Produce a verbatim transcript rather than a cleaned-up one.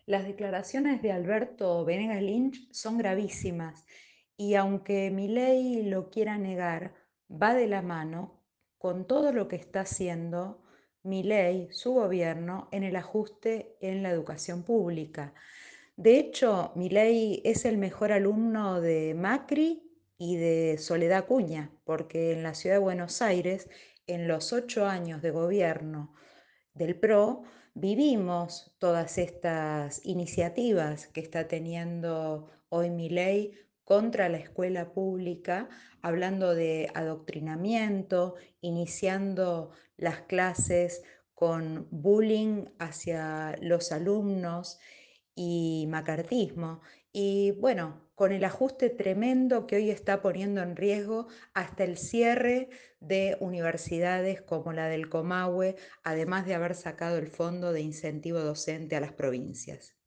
Las declaraciones de Alberto Venegas Lynch son gravísimas y aunque Milei lo quiera negar, va de la mano con todo lo que está haciendo Milei, su gobierno, en el ajuste en la educación pública. De hecho, Milei es el mejor alumno de Macri y de Soledad Acuña, porque en la ciudad de Buenos Aires, en los ocho años de gobierno del PRO, vivimos todas estas iniciativas que está teniendo hoy Milei contra la escuela pública, hablando de adoctrinamiento, iniciando las clases con bullying hacia los alumnos y macartismo. Y bueno, con el ajuste tremendo que hoy está poniendo en riesgo hasta el cierre de universidades como la del Comahue, además de haber sacado el fondo de incentivo docente a las provincias.